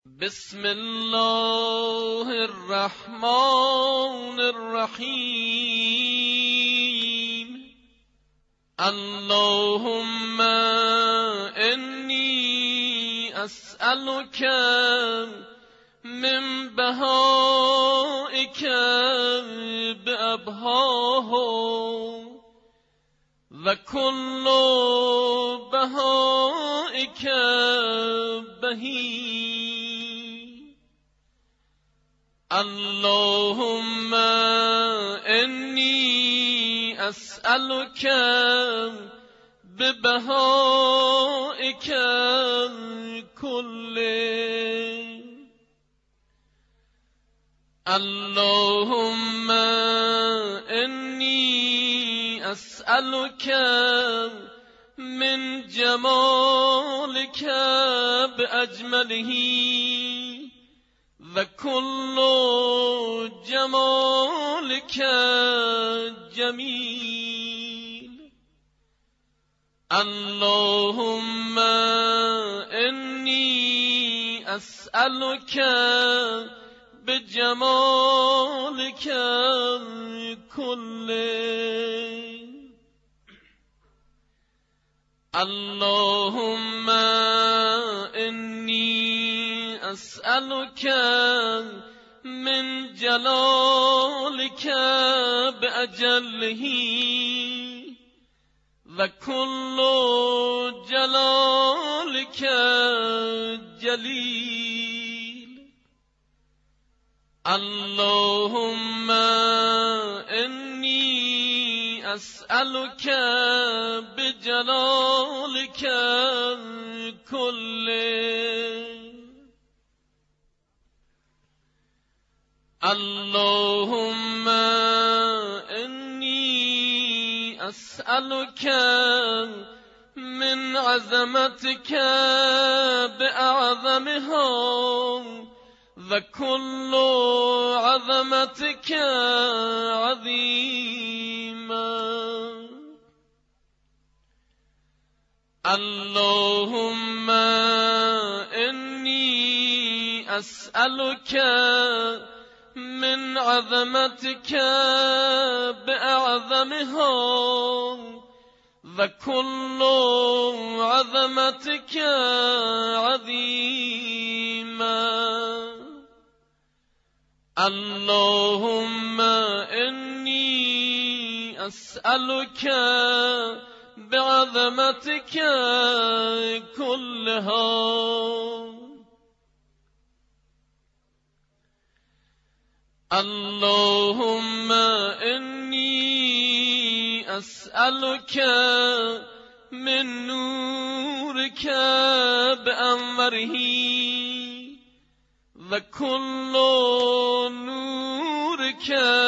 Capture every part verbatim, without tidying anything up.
بسم الله الرحمن الرحیم. اللهم انی اسألک من بهائک بأبهاه و کل بهائک بهی. اللهم انی اسألک ببهائک کله. اللهم انی اسألک من جمالک باجمله و کل جمالک جمیل. اللهم انی اسألک بجمالک کله. اللهم انی اسألک من جلالک باجله و کل جلالک جلیل. اللهم انی اسألک بجلالک کله. اللهم انی اسألک من عظمتک بأعظمها و کل عظمتک عظیما. اللهم انی اسألک من عظمتك بأعظمها و كل عظمتك عظيما. اللهم إني أسألك بعظمتك كلها. اللهم إني أسألك من نورك بأنوره وكل نورك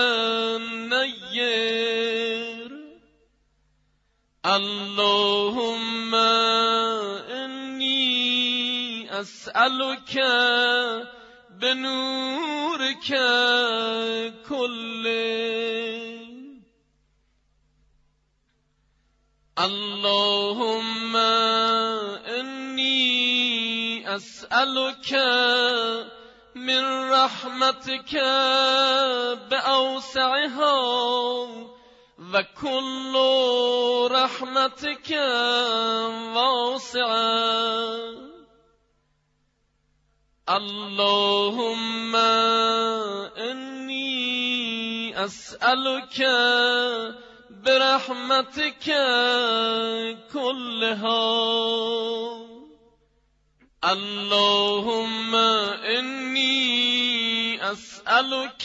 نير. اللهم إني أسألك بنورك كله. اللهم إني أسألك من رحمتك بأوسعها وكل رحمتك واسعة. اللهم إني أسألك برحمتك كلها. اللهم إني أسألك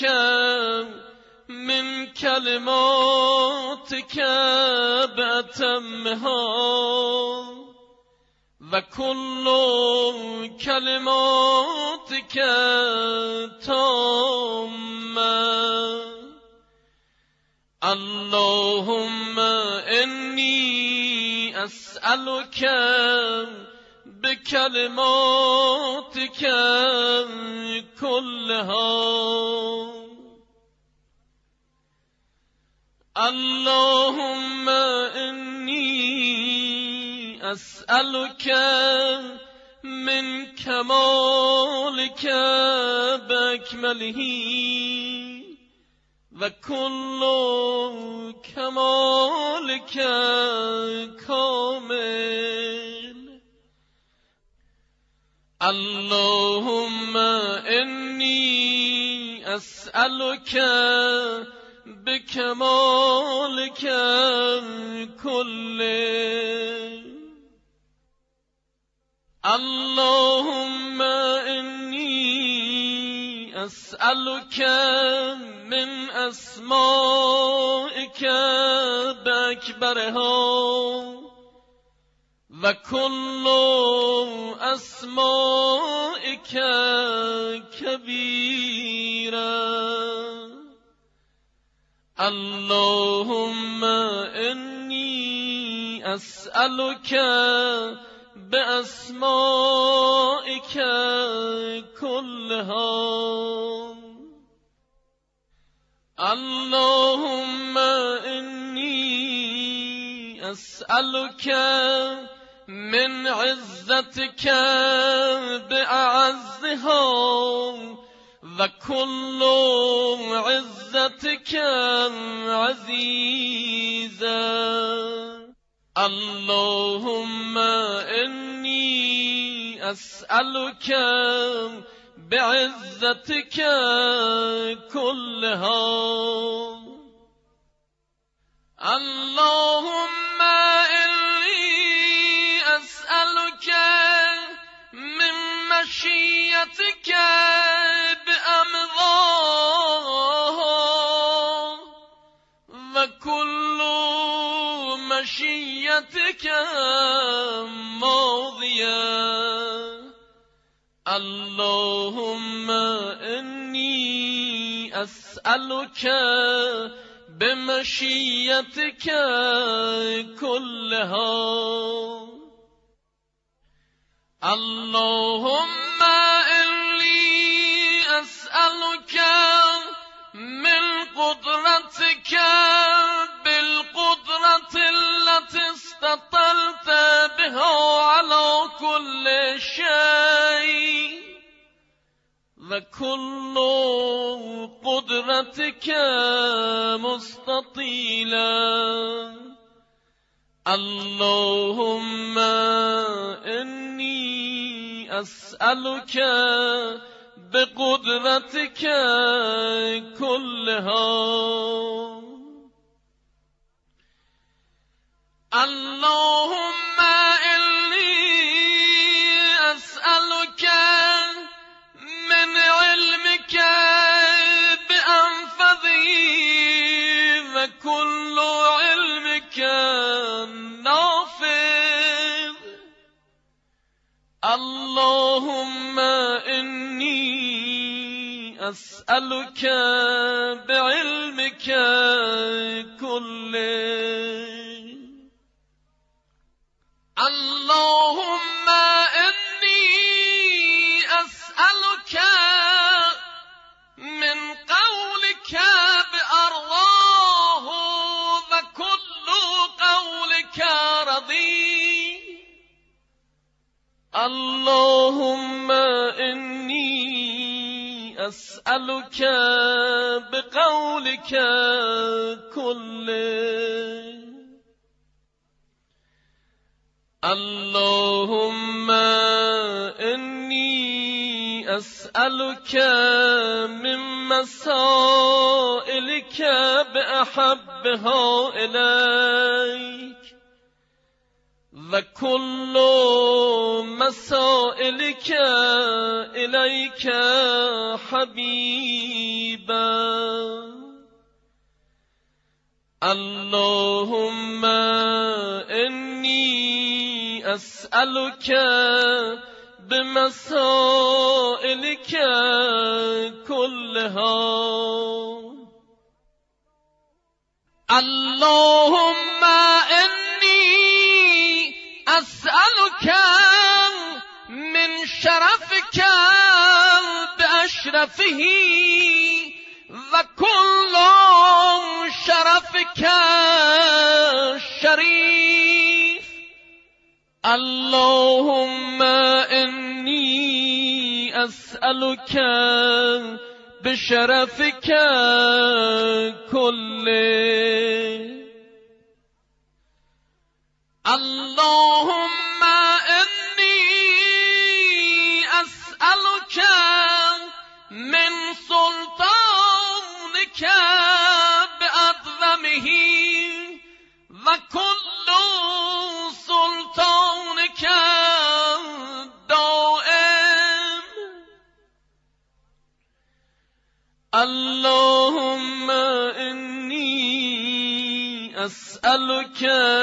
من كلماتك بأتمها وكل كلماتك تامة. اللهم إني أسألك بكلماتك كلها. اللهم إني أسألك من كمال كمالك بأكمله وكل كمالك كامل. اللهم إني أسألك بكمالك كله. اللهم إني أسألك من أسمائك بأكبرها وكل أسمائك كبيرا. اللهم إني أسألك بأسمائك كلها. اللهم إني أسألك من عزتك بأعزها وكل عزتك عزيزا. اللهم إني أسألك بعزتك كلها. اللهم إني أسألك من مشيتك بأمضاها وكل مشيتك ماضية. اللهم إني أسألك بمشيتك كلها. اللهم إني أسألك من قدرتك بالقدرة التي استطلت بها على كل شيء وكل قدرتك مستطيلا. اللهم إني أسألك بقدرتك كلها. اللهم إني أسألك من علمك بأنفذه وكل علمك نافذ. اللهم إني أسألك بعلمك كله. اللهم إني أسألك من قولك بأرضاه وكل قولك رضي. اللهم إني أسألك بقولك كله. اللهم إني أسألك من مسائلك بأحبها إليك وكل مسائلك إليك حبيبا. اللهم إني أسألك بمسائلك كلها. اللهم إني أسألك من شرفك بأشرفه وكل شرفك شريف. اللهم إني أسألك بشرفك كله. اللهم إني أسألك من سلطانك بأعظمه وكل سلطانك دائم. اللهم إني أسألك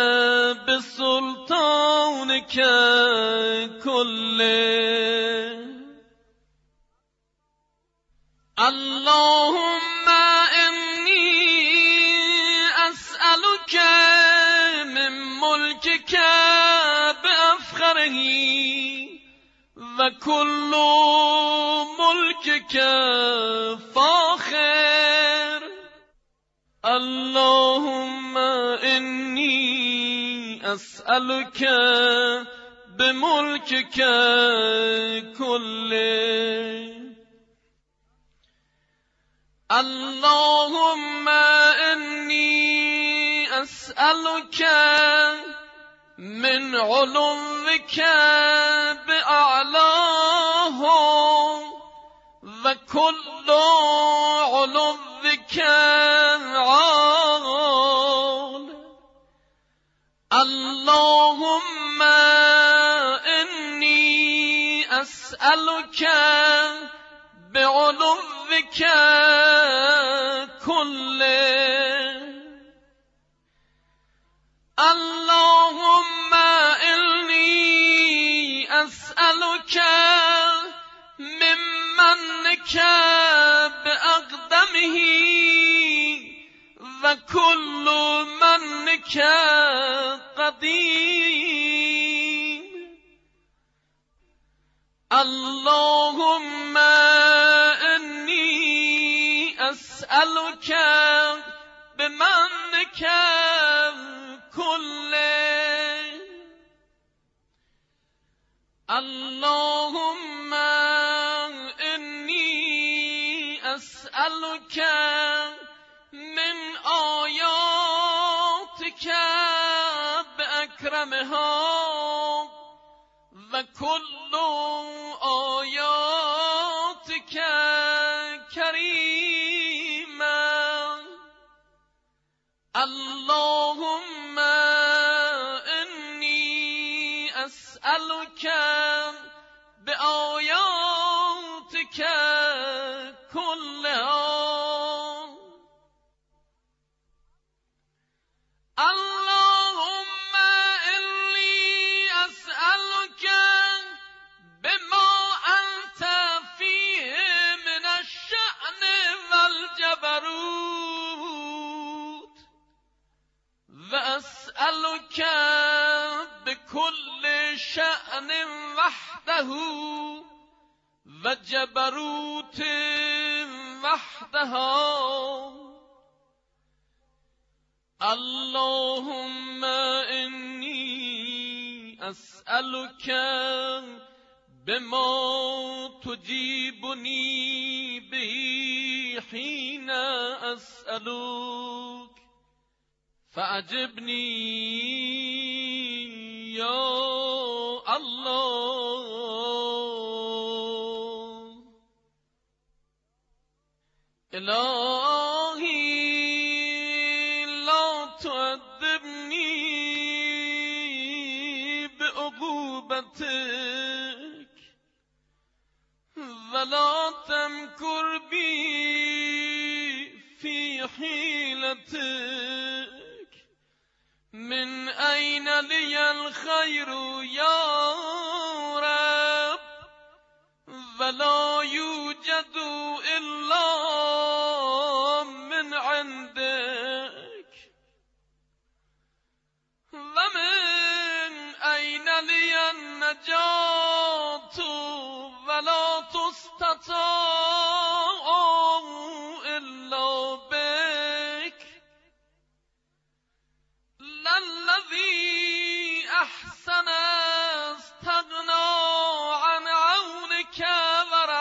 بسلطانك كله. اللهم إني أسألك من ملكك بأفخره وكل ملكك فاخر. اللهم إني أسألك بملكك كله. اللهم إني أسألك من علوك بأعلاه وكل علوك عال. اللهم إني أسألك بعلوك كله. اللهم إني أسألك من منك بأقدمه وكل منك قديم. اللهم إني أسألك بمنك كله. اللهم إني أسألك من آياتك بأكرمها وكل آياتك كريما. اللهم إني أسألك بآياتك كلها. اللهم إني أسألك بما أنت فيه من الشأن والجبروت، وأسألك بكل شأن وحده وجبروت وحدها. اللهم إني أسألك بما تجيبني به حين أسألك فأجبني يا الله. إلهي لا تعذبني بعقوبتك ولا تمكر بي في حيلتك. من أين لي الخير يا رب ولا يوجد إلا من عندك. ومن أين لي النجاة ولا تستطاع إلا بك. للذي أحسن استغنى عن عونك ورحمتك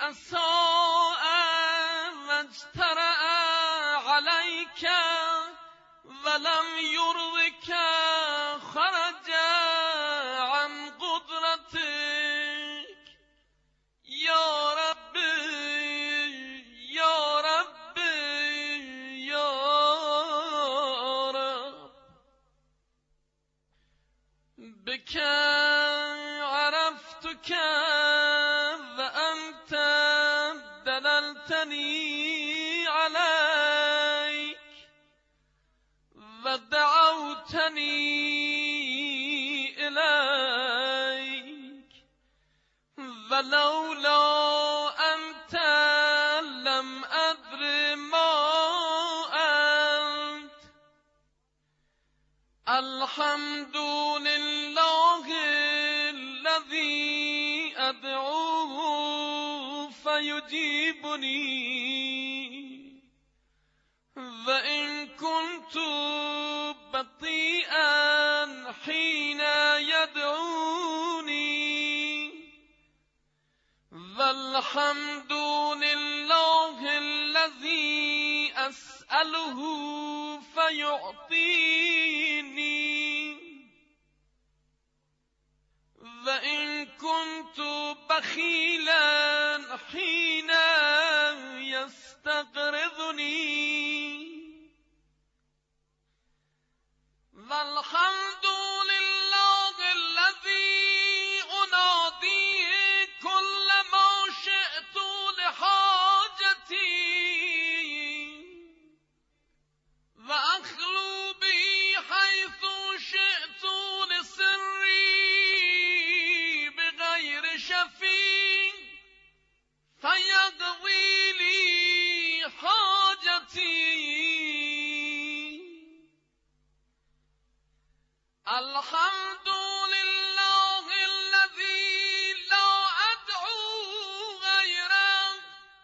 أساء واجترأ عليك ولم يرضك خرج عن قدرتك يا ربي يا ربي يا رب بك عرفتك وأنت دللتني عليك ودعوتني إليك ولولا أنت لم أدر ما أنت الحمد لله الذي أدعوه فيجيبني وإن كنت بطيئا حين يدعوني والحمد لله الذي أسأله فيعطيني وإن كنت بخيلا حين يستقرضني والحمد لله الذي أنادي كل ما شئت لحاجتي وأخلو به حيث شئت لسري بغير شفيع فيقضي لي حاجتي الحمد لله الذي لا أدعو غيره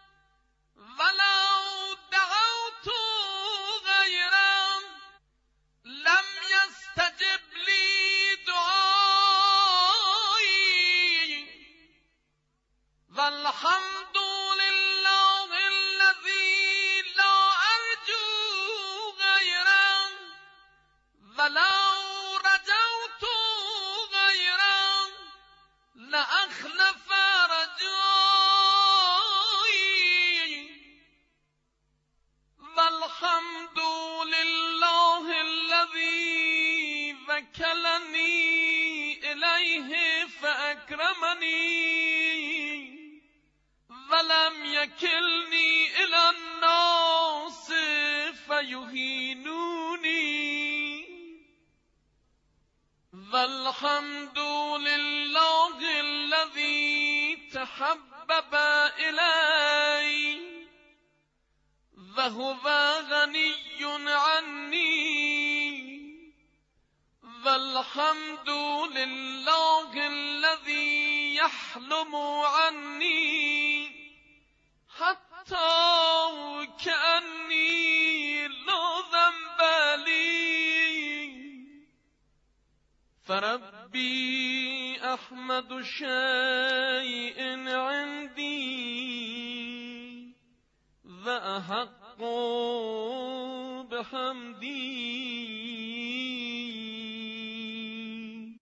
ولو دعوت غيره لم يستجب لي دعائي والحمد لله الذي لا أرجو غيره ولو رجوت غيره لأخلف رجائي والحمد لله الذي وكلني إليه فأكرمني ولم يكلني إلى الناس فيهينوني والحمد لله الذي تحبب إلي وهو غني عني والحمد لله الذي يحلم عني حتى كأني لا ذنب لي فربي أحمد شيء عندي وأحق بحمدي